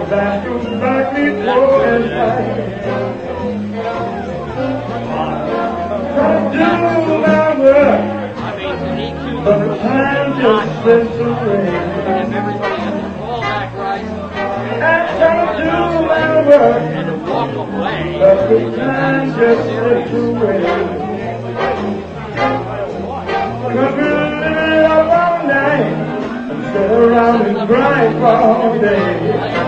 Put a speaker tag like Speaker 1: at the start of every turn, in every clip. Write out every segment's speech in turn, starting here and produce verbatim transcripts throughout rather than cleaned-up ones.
Speaker 1: That goes back before and back. Try to do my work, but the time just slips away. I try to do my work, but the time just slips away. Cause we're living up all night and sit around and grind all day.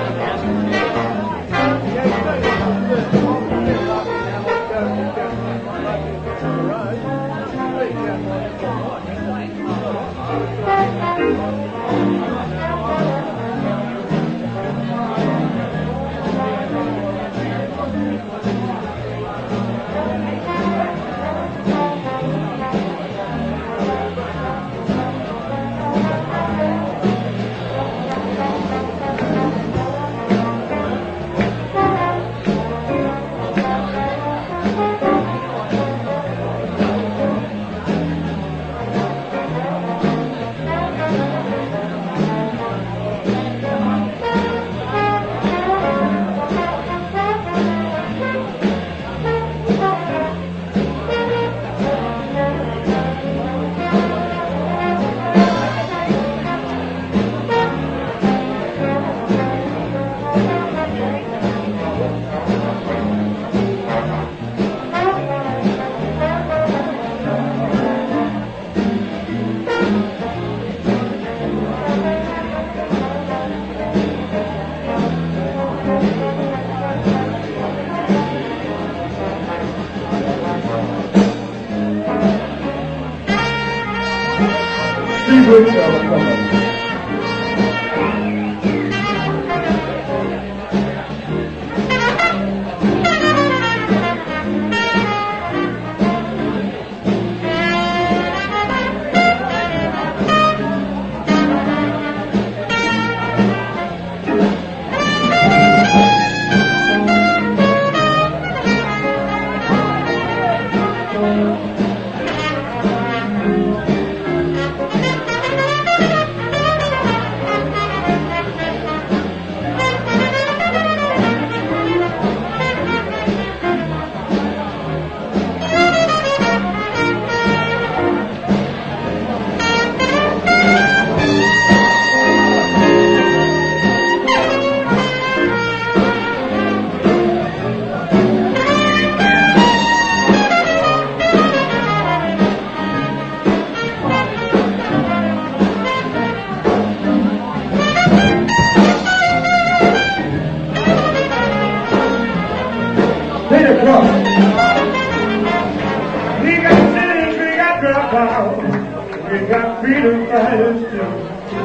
Speaker 1: We got freedom fighters too.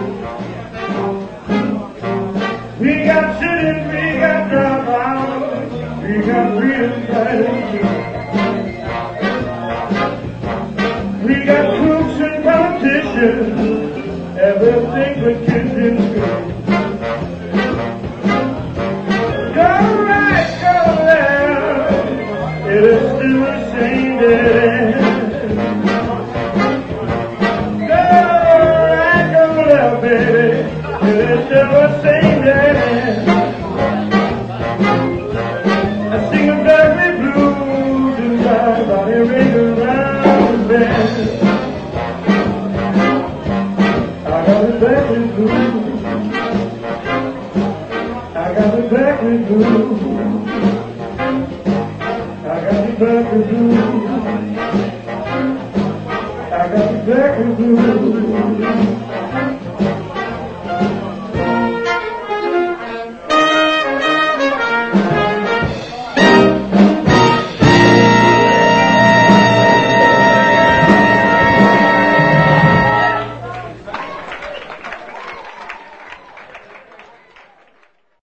Speaker 1: We got cities, we got dropouts, we got freedom fighters too. We got crooks and politicians, everything but kids in school. Go right, go left, it is still the same day. Baby, it's still the same day. I sing a Berkeley blues and my body ring around the bend. I got the Berkeley blues. I got the Berkeley blues. I got the Berkeley blues. I got the Berkeley blues.